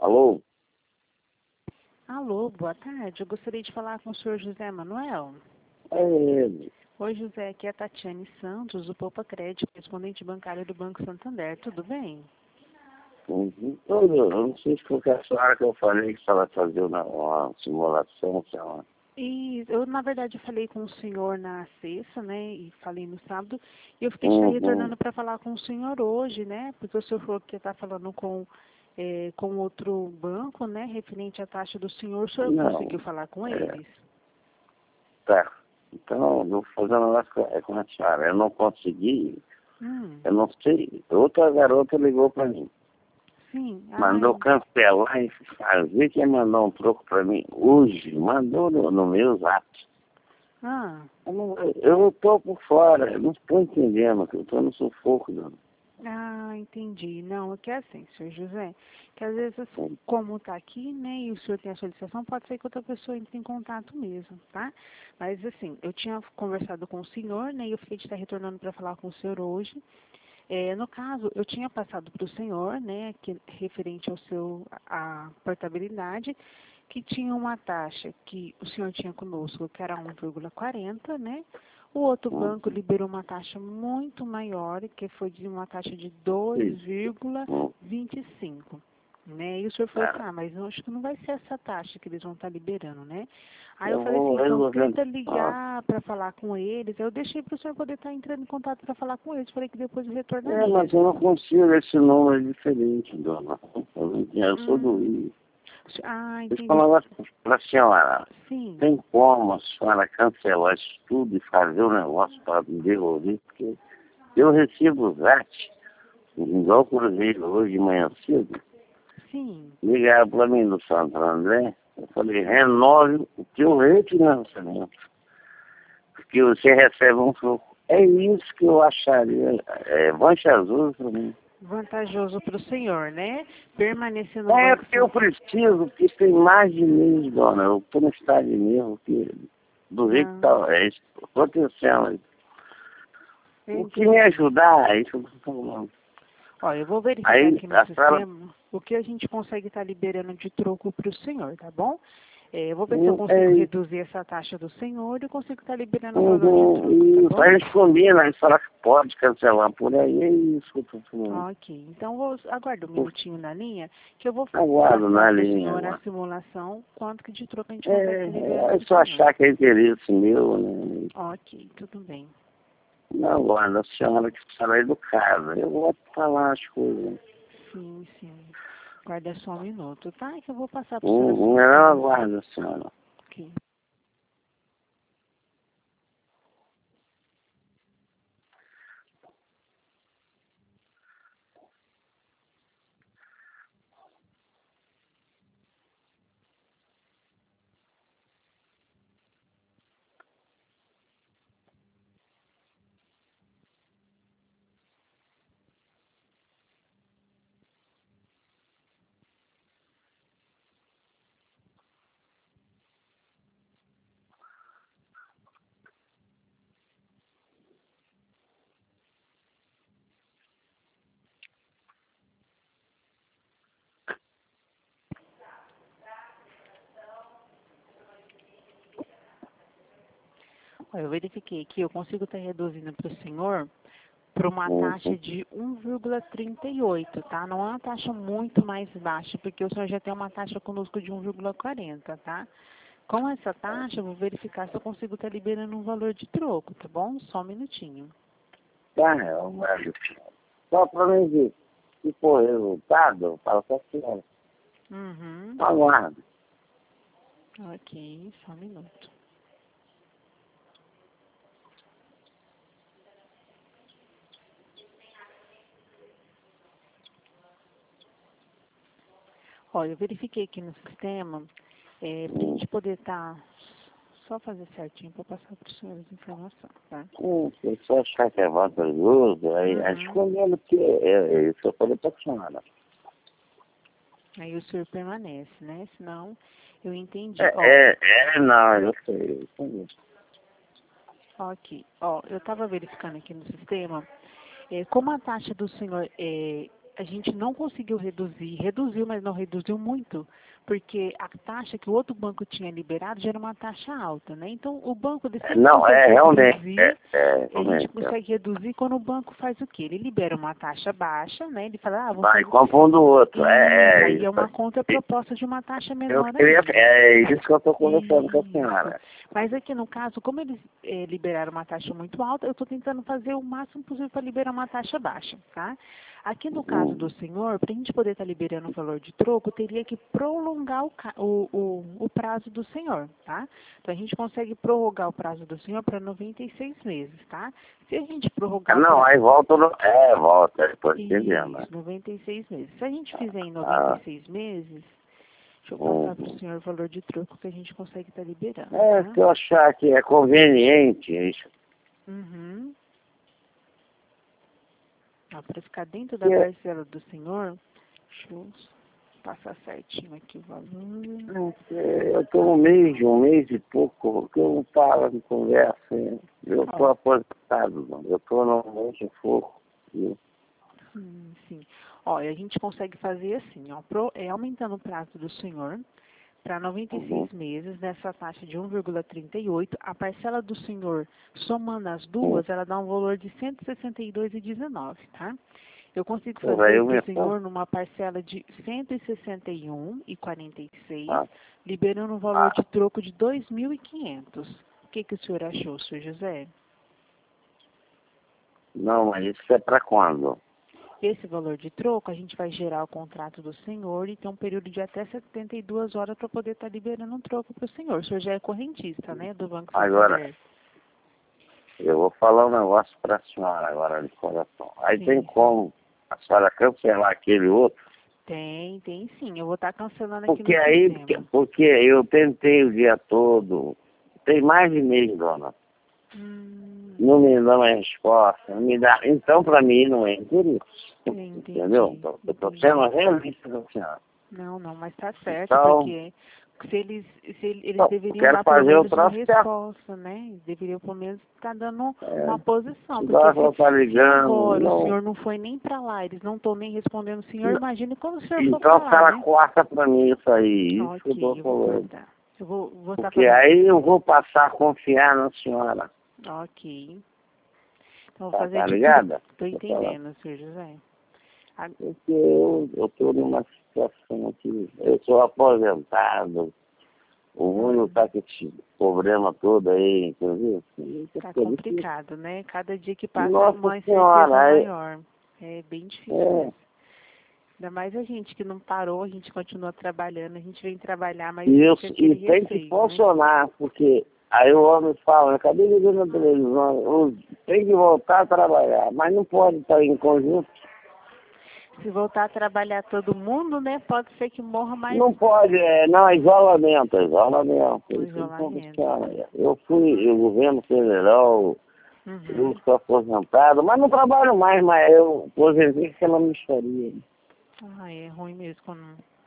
Alô? Alô, boa tarde. Eu gostaria de falar com o senhor José Manuel. É ele. Oi, José. Aqui é a Tatiane Santos, do Poupa Crédito, correspondente bancário do Banco Santander. Tudo bem? Eu não sei se foi com a senhora que eu falei que estava fazendo uma simulação, sei lá. E eu, na verdade, falei com o senhor na sexta, né, e falei no sábado, e eu fiquei te retornando para falar com o senhor hoje, né, porque o senhor falou que está falando com outro banco, né, referente à taxa do senhor. O senhor Não. conseguiu falar com eles? Tá. Então, eu vou fazer um negócio com a senhora. Eu não consegui, eu não sei. Outra garota ligou para mim. Sim. Mandou cancelar e fazer. Quem mandou um troco para mim hoje, mandou no meu zap. Ah. Eu estou por fora, eu não estou entendendo, que eu estou no sufoco. Não. Ah, entendi. Não, é que é assim, senhor José, que às vezes, assim, como está aqui, né, e o senhor tem a solicitação, pode ser que outra pessoa entre em contato mesmo, tá? Mas, assim, eu tinha conversado com o senhor, né, e eu fiquei de estar retornando para falar com o senhor hoje. No caso, eu tinha passado para o senhor, né, que, referente ao à portabilidade, que tinha uma taxa que o senhor tinha conosco, que era 1,40, né? O outro banco liberou uma taxa muito maior, que foi de uma taxa de 2,25, né? E o senhor falou assim, mas eu acho que não vai ser essa taxa que eles vão estar liberando, né? Aí eu falei assim, então tenta ligar para falar com eles. Eu deixei para o senhor poder estar entrando em contato para falar com eles. Falei que depois eu retornaria. Mas eu não consigo, esse número é diferente, dona. Eu sou do Rio. Ah, Deixa eu entendi. falar um negócio para a senhora. Sim. Tem como a senhora cancelar isso tudo e fazer um negócio para me devolver? Porque eu recebo o VAT, igual o Cruzeiro, hoje de manhã cedo. Sim. Ligaram para mim do Santo André. Eu falei, renove o teu refinanciamento. Porque você recebe um troco. É isso que eu acharia vantajoso para mim. Vantajoso para o senhor, né? Permanecer no É banco. porque eu preciso, porque tem mais de mês, dona. Eu estou no estado de nervo, porque do jeito que está acontecendo. O que me ajudar, é isso que eu estou falando. Olha, eu vou verificar Aí, aqui no sistema o que a gente consegue estar liberando de troco para o senhor, tá bom? Eu vou ver se eu consigo reduzir essa taxa do senhor e consigo estar liberando o valor de troco, tá bom? Aí eles combinam, eles falam que pode cancelar por aí, é isso que eu estou falando. Ok, então aguarda um minutinho na linha, que eu vou Aguardo passar na para o linha senhor a agora. simulação, quanto que de troco a gente consegue liberar É para o só senhor. achar que é interesse meu, né? Ok, tudo bem. Não, guarda, a senhora que será educada. Eu vou falar as coisas. Sim, sim. Guarda só um minuto, tá? Que eu vou passar para o senhor a Não simulação. aguarda, senhora. Ok. Olha, eu verifiquei aqui, eu consigo estar reduzindo para o senhor para uma taxa de 1,38, tá? Não é uma taxa muito mais baixa, porque o senhor já tem uma taxa conosco de 1,40, tá? Com essa taxa, eu vou verificar se eu consigo estar liberando um valor de troco, tá bom? Só um minutinho. Tá, eu guardo. Só para mim ver. Se for resultado, eu falo com a senhora. Uhum. Aguardo. Ok, só um minuto. Olha, eu verifiquei aqui no sistema, para a gente poder estar, só fazer certinho para passar para o senhor as informações, tá? Se você achar que é vantajoso, aí escolhendo que é isso que eu falei para a senhora. Aí o senhor permanece, né? Senão, eu entendi. Não, eu sei. Ok. Ó, eu estava verificando aqui no sistema, como a taxa do senhor a gente não conseguiu reduzir, reduziu, mas não reduziu muito, porque a taxa que o outro banco tinha liberado já era uma taxa alta, né? Então, o banco ele sempre Não, consegue realmente. reduzir, a gente Realmente. consegue reduzir quando o banco faz o quê? Ele libera uma taxa baixa, né? Ele fala, vou Vai, fazer... compra um do outro. Aí é Isso. uma contraproposta de uma taxa Eu menor queria, ainda. é isso que eu estou conversando com a Isso. senhora. Mas aqui no caso, como eles liberaram uma taxa muito alta, eu estou tentando fazer o máximo possível para liberar uma taxa baixa, tá? Aqui no caso do senhor, para a gente poder estar liberando o valor de troco, teria que prolongar o prazo do senhor, tá? Então a gente consegue prorrogar o prazo do senhor para 96 meses, tá? Se a gente prorrogar Não, aí volta, volta, depois entendendo, né? isso, 96 meses. Se a gente fizer em Ah, 96 meses, deixa eu passar para o senhor o valor de troco que a gente consegue estar liberando, tá? se eu achar que é conveniente, isso. Uhum. Para ficar dentro da Que- parcela do senhor, deixa eu passar certinho aqui o valor. Eu estou um mês e pouco, que eu não falo de conversa. Eu estou Ó, aposentado, não. Eu estou normalmente em forro. Viu? sim. Ó, e a gente consegue fazer assim, ó, aumentando o prazo do senhor para 96 meses, nessa taxa de 1,38, a parcela do senhor, somando as duas, ela dá um valor de 162,19, tá? Eu consigo Pô, aí fazer eu para me o senhor numa parcela de 161,46, ah, liberando um valor de troco de 2.500. O que o senhor achou, senhor José? não, mas isso é para quando? Esse valor de troco, a gente vai gerar o contrato do senhor e tem um período de até 72 horas para poder estar liberando um troco para o senhor. O senhor já é correntista, né, do Banco Agora, Santander? eu vou falar um negócio para a senhora agora de coração. Aí tem Sim, como a senhora cancelar aquele outro? tem sim. Eu vou estar cancelando aqui Porque no aí, sistema. porque eu tentei o dia todo, tem mais de mês, dona. Não me dá uma resposta, não me dá. Então, para mim, não é interesse. Entendeu? Entendi, Eu estou sendo realista com a senhora. Não, mas tá certo, Então, porque eles eu deveriam quero dar pelo fazer o menos uma troço certo. resposta, né? Eles deveriam pelo menos estar dando É, uma posição, porque igual ela tá se ligando, agora o não. senhor não foi nem para lá, eles não estão nem respondendo o senhor, imagine quando o senhor for Então, para se lá, ela né? corta para mim isso aí, isso que eu estou Ok, eu vou falando. cortar. Eu vou estar Porque fazendo. aí eu vou passar a confiar na senhora. Ok. Então, eu vou fazer Tá de tudo. ligada? Estou Tô falando. entendendo, senhor José. A- Porque eu estou numa situação que eu sou aposentado. O mundo está com esse problema todo aí, entendeu? Tá complicado, né? Cada dia que passa é Nossa uma incerteza senhora, maior. É bem difícil é, mesmo. Ainda mais a gente que não parou, a gente continua trabalhando, a gente vem trabalhar, mas e fica aquele tem que receio, né? funcionar, porque aí o homem fala, acabei de ver na televisão, tem que voltar a trabalhar, mas não pode estar em conjunto. Se voltar a trabalhar todo mundo, né? Pode ser que morra mais Não pode, não, isolamento, isolamento. um Isso não isolamento. funciona. Eu fui, o governo federal, eu Uhum. sou aposentado, mas não trabalho mais, mas eu aposentei pela micharia. É ruim mesmo quando.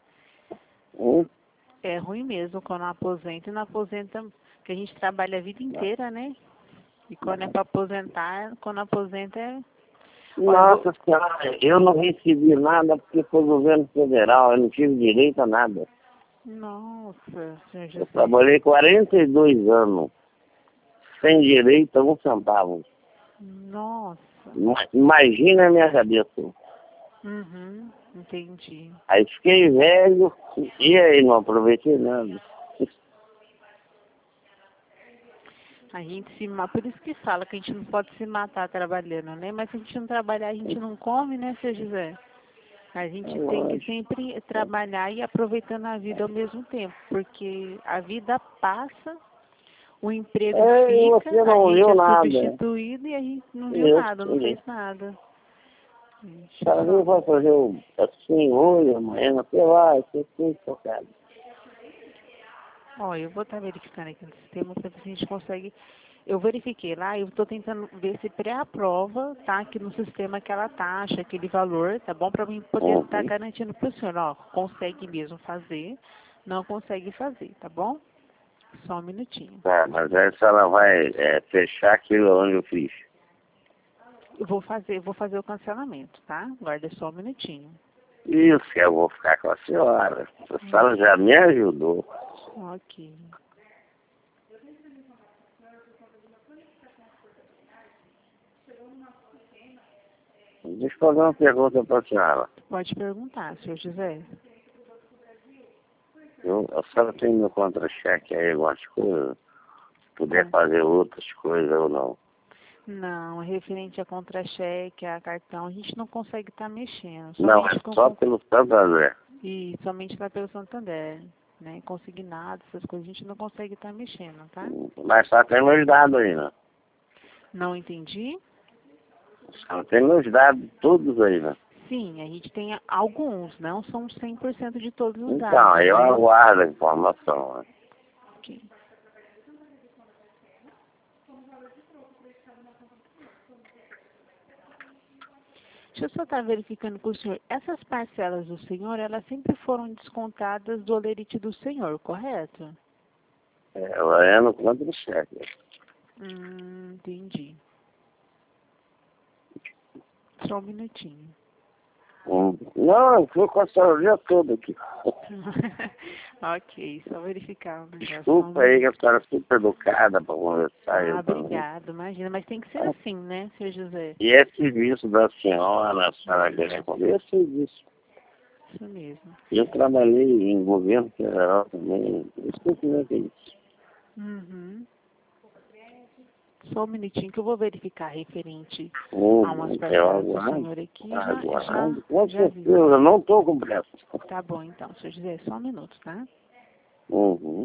Hum? É ruim mesmo quando aposenta e não aposenta, porque a gente trabalha a vida inteira, né? E quando é para aposentar, quando aposenta é. Ó, eu vou. Nossa senhora, eu não recebi nada porque foi o governo federal, eu não tive direito a nada. Nossa, senhor Eu José. trabalhei 42 anos, sem direito a um centavo. Nossa. Imagina a minha cabeça. Uhum, entendi. Aí fiquei velho e aí não aproveitei nada. A gente por isso que fala que a gente não pode se matar trabalhando, né? Mas se a gente não trabalhar, a gente não come, né, seu José? A gente tem que Lógico. sempre trabalhar e aproveitando a vida ao mesmo tempo, porque a vida passa, o emprego E fica, você a não gente viu é nada. substituído e a gente não viu nada, não Isso. fez nada. Deixa O eu cara só. nem vai fazer assim hoje, amanhã, sei lá, isso é tudo tocado. Ó, eu vou estar verificando aqui no sistema para ver se a gente consegue. Eu verifiquei lá, eu estou tentando ver se pré-aprova, tá? Aqui no sistema aquela taxa, aquele valor, tá bom? Para mim poder estar Uhum. garantindo para o senhor, ó, consegue mesmo fazer, não consegue fazer, tá bom? Só um minutinho. Tá, mas aí a senhora vai fechar aquilo onde eu fiz. eu vou fazer o cancelamento, tá? Guarda só um minutinho. Isso, eu vou ficar com a senhora. A senhora já me ajudou. Ok. Deixa eu fazer uma pergunta para a senhora. Pode perguntar, senhor José. A senhora tem no contra-cheque aí algumas coisas? Puder Ah. fazer outras coisas ou não? Não, referente a contra-cheque, a cartão, a gente não consegue estar mexendo. Não, Somente é só pelo Santander. e somente lá pelo Santander, né? Consignado, essas coisas a gente não consegue estar mexendo, tá? Mas só tem meus dados aí, né? Não entendi? Só tem meus dados todos aí, né? Sim, a gente tem alguns, não são 100% de todos os Então, dados, aí eu né? aguardo a informação, né? Ok. Deixa eu só estar verificando com o senhor. Essas parcelas do senhor, elas sempre foram descontadas do olerite do senhor, correto? Ela é no contra-cheque. Entendi. Só um minutinho. Não, eu fui com a senhora o dia todo aqui. Ok, só verificar o negócio. Desculpa aí que a senhora é super educada para conversar. Eu também. Obrigado, imagina. Mas tem que ser assim, né, senhor José? E é serviço da senhora, a senhora quer comer, é serviço. Isso mesmo. Eu trabalhei em governo federal também. Desculpe, né, que é isso. Uhum. Só um minutinho que eu vou verificar referente a umas Eu parcelas do aguardo, senhor aqui. aguardo. Com Já certeza, vi. eu não estou com pressa. Tá bom, então, senhor José, só um minuto, tá? Uhum.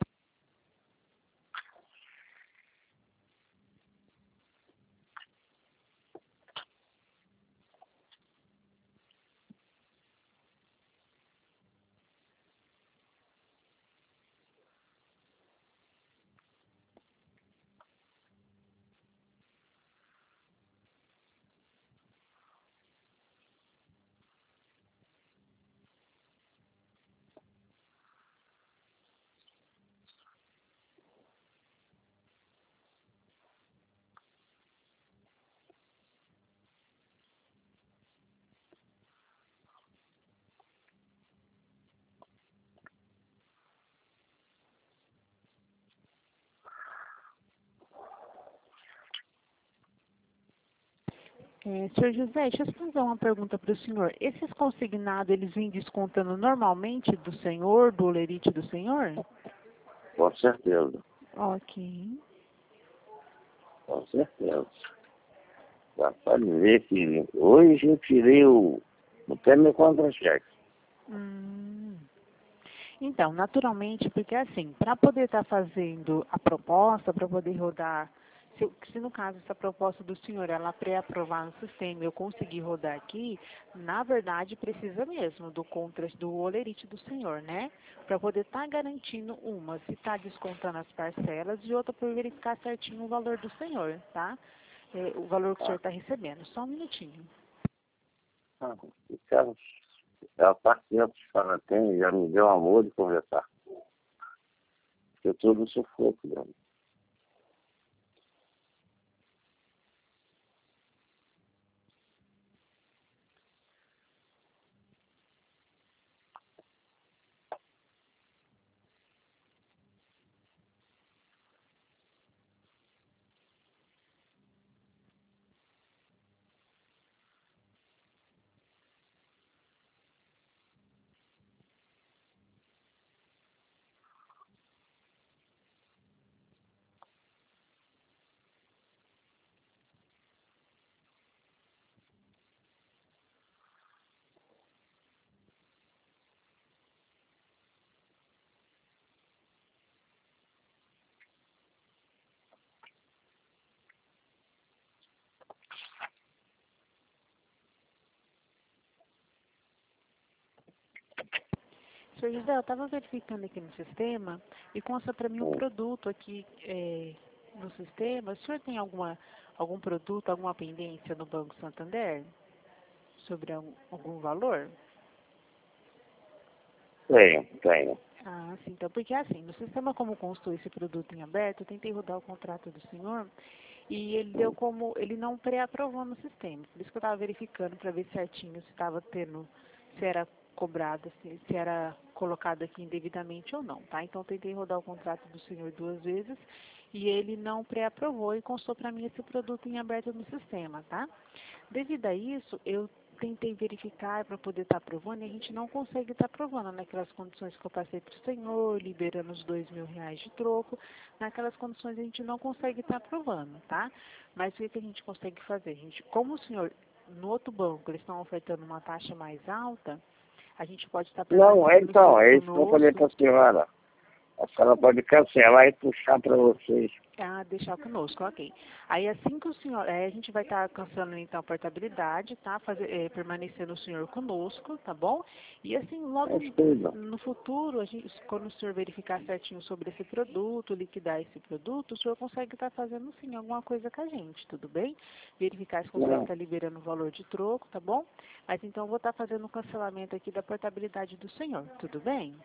Senhor José, deixa eu fazer uma pergunta para o senhor. Esses consignados, eles vêm descontando normalmente do senhor, do olerite do senhor? Com certeza, Ok. com certeza. Já pode ver que hoje eu tirei até meu contra-cheque. Hum. Então, naturalmente, porque assim, para poder estar fazendo a proposta, para poder rodar, se no caso essa proposta do senhor ela pré-aprovar no sistema, eu conseguir rodar aqui, na verdade precisa mesmo do do olerite do senhor, né? Para poder estar garantindo uma, se está descontando as parcelas e outra para verificar certinho o valor do senhor, tá? O valor que o senhor está recebendo. Só um minutinho. Cara, a paciência que a senhora tem já me deu amor de conversar. Eu estou no sufoco, né? Senhor José, eu estava verificando aqui no sistema e consta para mim um produto aqui no sistema. O senhor tem algum produto, alguma pendência no Banco Santander sobre algum valor? Tenho. Ah, sim, então, porque assim, no sistema como constou esse produto em aberto, eu tentei rodar o contrato do senhor e ele deu como, ele não pré-aprovou no sistema. Por isso que eu estava verificando para ver certinho se estava tendo, se era cobrado, se era colocado aqui indevidamente ou não, tá? Então eu tentei rodar o contrato do senhor 2 vezes e ele não pré-aprovou e constou para mim esse produto em aberto no sistema, tá? Devido a isso, eu tentei verificar para poder estar aprovando e a gente não consegue estar aprovando naquelas condições que eu passei para o senhor, liberando os R$ 2.000 de troco. Naquelas condições a gente não consegue estar aprovando, tá? Mas o que a gente consegue fazer? A gente, como o senhor, no outro banco, eles estão ofertando uma taxa mais alta, a gente pode estar Não, permanecendo então, é isso que eu falei conosco. para a senhora. A senhora pode cancelar e puxar para vocês. Ah, deixar conosco, ok. Aí assim que o senhor, a gente vai estar cancelando então a portabilidade, tá? Permanecendo o senhor conosco, tá bom? E assim, logo É tudo. no futuro, quando o senhor verificar certinho sobre esse produto, liquidar esse produto, o senhor consegue estar fazendo sim alguma coisa com a gente, tudo bem? Verificar se consegue Não, estar liberando o valor de troco, tá bom? Mas então eu vou estar fazendo o cancelamento aqui da portabilidade do senhor, tudo bem?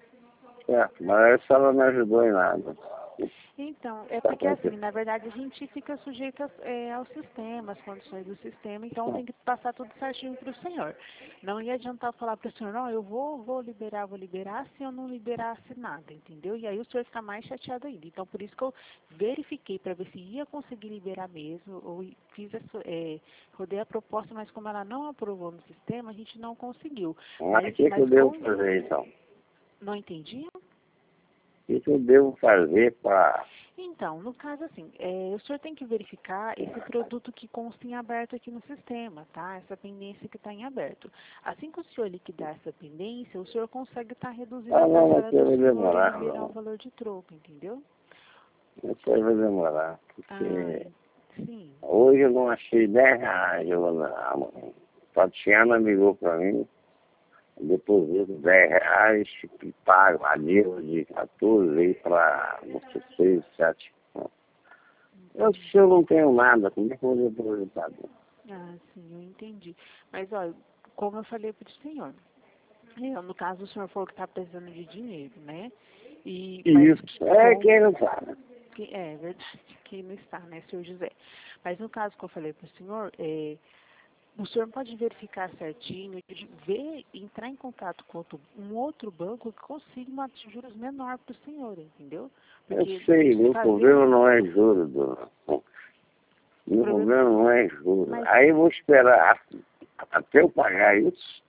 certo, mas a senhora não ajudou em nada. Então, é Tá porque bom, assim, na verdade a gente fica sujeito ao sistema, às condições do sistema, então pessoal. tem que passar tudo certinho para o senhor. Não ia adiantar falar para o senhor, não, eu vou liberar, se eu não liberasse nada, entendeu? E aí o senhor fica mais chateado ainda. Então, por isso que eu verifiquei para ver se ia conseguir liberar mesmo, ou fiz rodei a proposta, mas como ela não aprovou no sistema, a gente não conseguiu. Mas o que que eu Mas devo como, fazer, então? não entendi? O que que eu devo fazer para... Então, no caso assim, o senhor tem que verificar esse produto que consta em aberto aqui no sistema, tá? Essa pendência que está em aberto. Assim que o senhor liquidar essa pendência, o senhor consegue estar reduzindo Ah, a não, parcela aqui do vai senhor e demorar, liberar o não. valor de troco, entendeu? Isso aí vai demorar, Ah, porque sim. hoje eu não achei R$ 10. A Tatiana ligou para mim, deposito R$ 10 e pago a nível de 14 aí para 6, 7. Se eu não tenho nada, como é que eu vou depositar? Ah, sim, eu entendi. Mas, olha, como eu falei para o senhor, no caso o senhor falou que está precisando de dinheiro, né? Mas Isso, é quem não sabe. é verdade, que não está, né, senhor José? Mas no caso que eu falei para o senhor, o senhor pode verificar certinho, ver, entrar em contato com um outro banco que consiga uma juros menor para o senhor, entendeu? Eu Porque sei, meu fazer problema não é juros, dona. o Meu problema, problema não é juros. mas Aí eu vou esperar até eu pagar isso.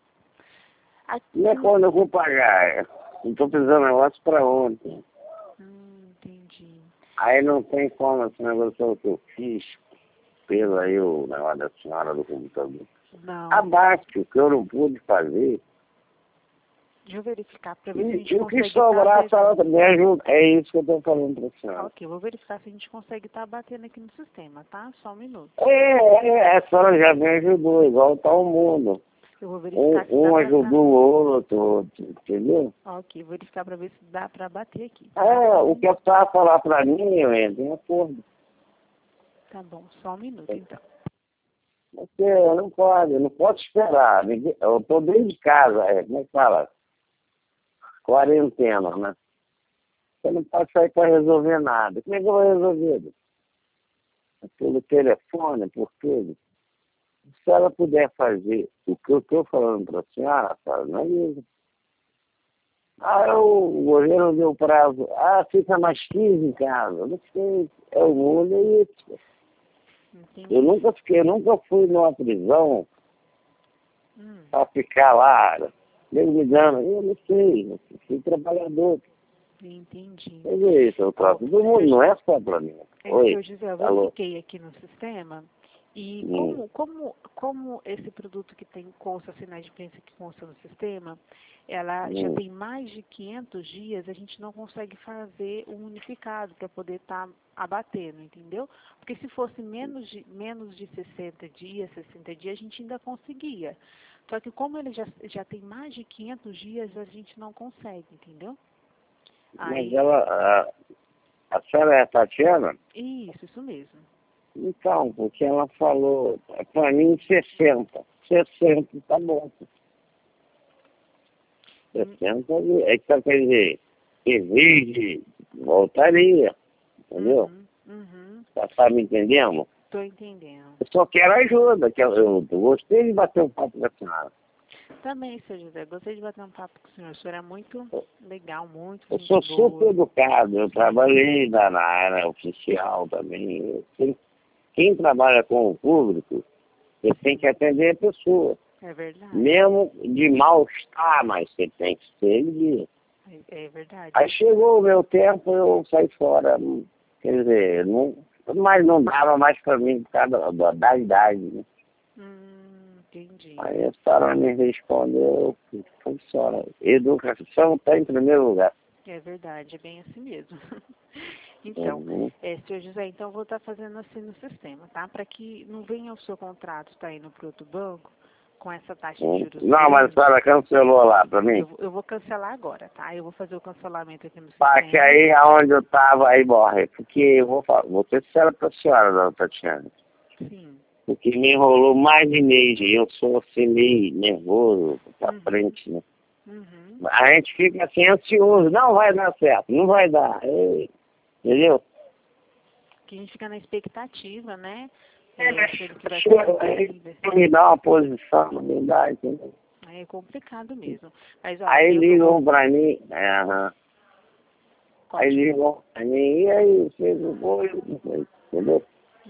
E é aqui, quando eu vou pagar. Não estou precisando de negócio para ontem. entendi. Aí não tem como esse negócio que eu fiz, pelo aí o negócio da senhora do computador. Não, Abate o que eu não pude fazer. deixa eu verificar para ver se a gente E o que consegue sobrar, a estar. senhora me ajuda. É isso que eu estou falando para a senhora. Ok, eu vou verificar se a gente consegue estar batendo aqui no sistema, tá? Só um minuto. A senhora já me ajudou, igual está o mundo. Eu vou verificar se dá Um para estar. ajudou o outro, entendeu? Ok, vou verificar para ver se dá para bater aqui. O que eu estava falar para mim, eu entro em acordo. Tá bom, só um minuto então. Porque eu não posso esperar. Eu estou dentro de casa, como é que fala? Quarentena, né? Você não pode sair para resolver nada. Como é que eu vou resolver? Pelo telefone, por tudo. Se ela puder fazer o que eu estou falando para a senhora, analisa. O governo deu prazo. Fica mais 15 em casa. Não sei. É o mundo, é isso. Entendi. Eu nunca fui numa prisão Hum, para ficar lá, me dando. Eu não sei. Eu fui trabalhador. entendi. Mas é isso, eu trato todo mundo, não é só para mim. Senhor Oi, José, eu alô. verifiquei aqui no sistema e Hum, como esse produto que tem consta, sinais de pensa que consta no sistema, ela já hum. tem mais de 500 dias, a gente não consegue fazer um unificado para poder estar abatendo, entendeu? Porque se fosse menos de 60 dias, 60 dias, a gente ainda conseguia. Só que como ele já tem mais de 500 dias, a gente não consegue, entendeu? Mas Aí, a senhora é a Tatiana? isso mesmo. Então, porque ela falou, para mim 60. 60, tá bom. 60 é que quer dizer, em vez de voltaria, entendeu? Uhum, uhum. Tá me entendendo? Tô entendendo. Eu só quero ajuda, que eu gostei de bater um papo com a senhora. Também, seu José, gostei de bater um papo com o senhor. O senhor é muito legal, muito Eu gente sou boa. super educado, eu trabalhei na área oficial também. Quem trabalha com o público, você tem que atender a pessoa. É verdade. Mesmo de mal-estar, mas você tem que ser ele. É verdade. Aí chegou o meu tempo, eu saí fora. Quer dizer, mas não dava mais para mim por causa da idade. Né? Entendi. Aí a senhora me respondeu, senhora, educação está em primeiro lugar. É verdade, é bem assim mesmo. Então, senhor José, então eu vou estar fazendo assim no sistema, tá? Para que não venha o seu contrato estar indo para outro banco com essa taxa de juros. Não, mas a senhora cancelou lá para mim. Eu vou cancelar agora, tá? Eu vou fazer o cancelamento aqui no Para sistema. que aí aonde eu estava, aí morre. Porque eu vou ser sincero para a senhora, dona Tatiana. Sim. Porque me enrolou mais de mês. E eu sou assim meio nervoso para frente, né? A gente fica assim ansioso. Não vai dar certo, não vai dar. Entendeu? Que a gente fica na expectativa, né? Me dá uma posição, não me dá, entendeu? É complicado mesmo. Mas, ó, aí ligam para mim, aí ligam para mim, e aí, vocês não foi, entendeu?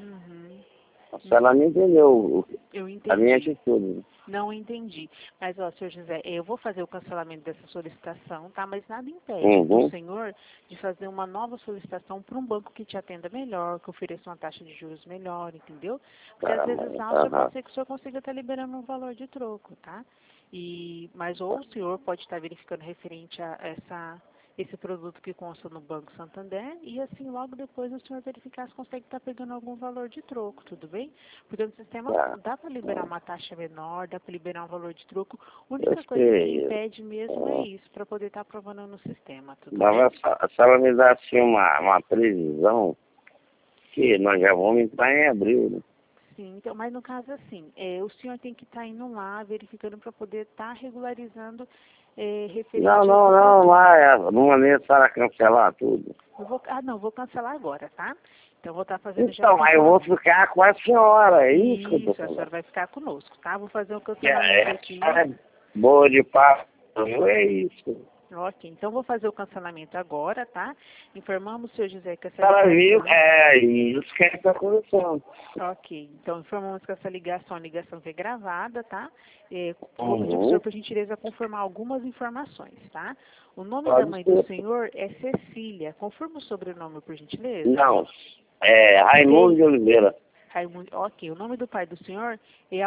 A senhora não entendeu Eu entendi. a minha atitude. Não entendi. Mas, ó, senhor José, eu vou fazer o cancelamento dessa solicitação, tá? Mas nada impede do senhor de fazer uma nova solicitação para um banco que te atenda melhor, que ofereça uma taxa de juros melhor, entendeu? Porque às vezes pode ser que o senhor consiga estar liberando um valor de troco, tá? Mas ou o senhor pode estar verificando referente a esse produto que consta no Banco Santander e assim logo depois o senhor verificar se consegue estar pegando algum valor de troco, tudo bem? Porque no sistema dá para liberar uma taxa menor, dá para liberar um valor de troco. A única coisa que impede mesmo é isso, para poder estar aprovando no sistema, tudo bem? A senhora me dá assim uma previsão que nós já vamos entrar em abril, né? Sim, então, mas no caso assim, o senhor tem que estar indo lá, verificando para poder estar regularizando referente Não, mas não é necessário cancelar tudo. Vou cancelar agora, tá? Então, vou estar fazendo já. Então, aí eu vou ficar com a senhora, é isso que eu tô a falando. senhora vai ficar conosco, tá? Vou fazer o cancelamento aqui. Boa de papo, é isso. Ok, então vou fazer o cancelamento agora, tá? Informamos o senhor José que essa Ela ligação... viu, isso que está acontecendo. Ok, então informamos que essa ligação que é gravada, tá? Vou pedir para o senhor, por gentileza, confirmar algumas informações, tá? O nome da mãe do senhor é Cecília. Confirma o sobrenome, por gentileza? Não, Raimundo de Oliveira. Ok, o nome do pai do senhor é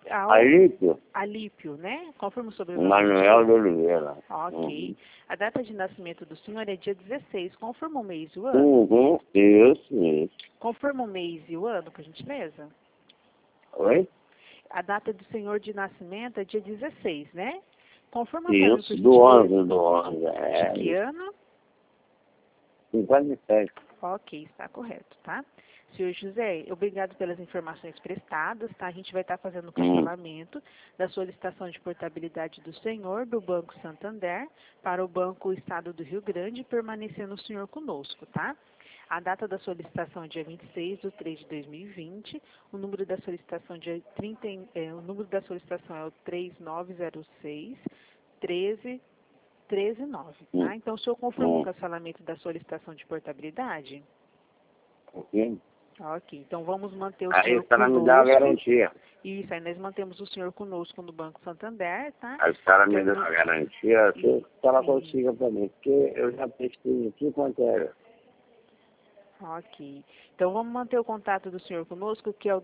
Alípio, né? Confirma o sobrenome. Manuel de Oliveira. Ok. A data de nascimento do senhor é dia 16. Confirma o mês e o ano? Isso. Confirma o mês e o ano, por gentileza? Oi? A data do senhor de nascimento é dia 16, né? Confirma para mim, por gentileza. Do 11. De que ano? 57. Ok, está correto, tá? Senhor José, obrigado pelas informações prestadas, tá? A gente vai estar fazendo o cancelamento da solicitação de portabilidade do senhor do Banco Santander para o Banco Estado do Rio Grande, permanecendo o senhor conosco, tá? A data da solicitação é dia 26/3/2020, o número da solicitação o número da solicitação é o 3906 13139, tá? Então, o senhor confirma o cancelamento da solicitação de portabilidade? Ok. Ok, então vamos manter o Aí senhor a senhora conosco. me dá a garantia. Isso, aí nós mantemos o senhor conosco no Banco Santander, tá? Aí a senhora me dá a garantia que ela consiga para mim, porque eu já pesquisei aqui quanto era. Ok. Então vamos manter o contato do senhor conosco, que é o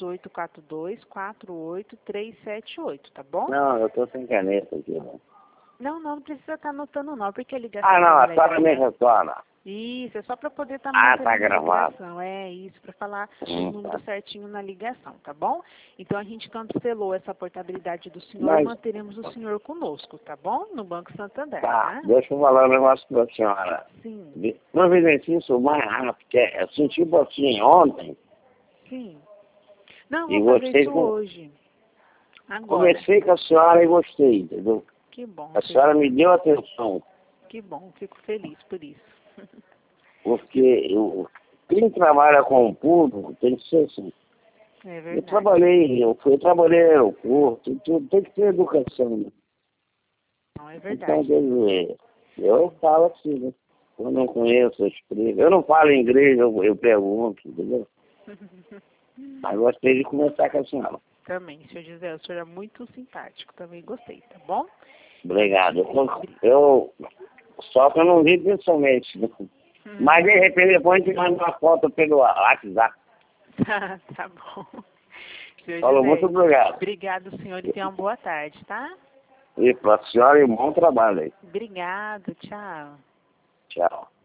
2842-48378, tá bom? Não, eu tô sem caneta aqui, né? Não precisa estar anotando não, porque a ligação... Não, a senhora me retorna. Isso, é só para poder estar mantendo tá gravado. ligação. É isso, para falar o número certinho na ligação, tá bom? Então a gente cancelou essa portabilidade do senhor e manteremos o senhor conosco, tá bom? No Banco Santander, tá? Deixa eu falar um negócio para a senhora. Sim. Providencie isso mais rápido, porque eu senti um pouquinho ontem. Sim. Não, E vou fazer isso gostei hoje. Agora. Conversei com a senhora e gostei, entendeu? Que bom. A senhora me deu atenção. Que bom, fico feliz por isso. Porque quem trabalha com o público tem que ser assim. É Eu verdade. trabalhei no aeroporto, tudo, tem que ter educação, né? Não, é Então, verdade. quer dizer, eu falo assim, né? Eu não conheço, eu explico. Eu não falo inglês, eu pergunto, entendeu? Mas gostei de conversar com a senhora. Também, senhor José, o senhor é muito simpático. Também gostei, tá bom? Obrigado. Só que eu não vi pessoalmente, né? Mas de repente depois a gente manda uma foto pelo WhatsApp. Tá bom. Senhor Falou, José, muito obrigado. obrigado, senhor, e tenha uma boa tarde, tá? E para a senhora, e bom trabalho aí. Obrigado, tchau. Tchau.